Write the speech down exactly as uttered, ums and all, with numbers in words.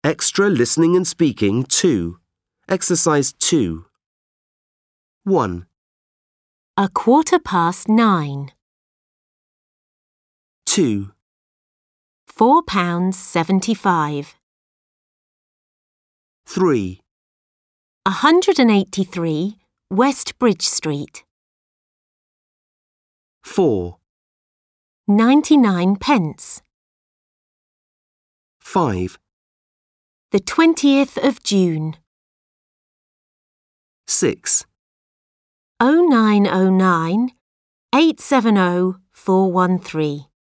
Extra listening and speaking two. Exercise two. one. A quarter past nine. two. Four pounds seventy-five. three. A hundred and eighty-three West Bridge Street. four. Ninety-nine pence. five. The twentieth of June. six. Oh nine oh nine eight seven oh four one three.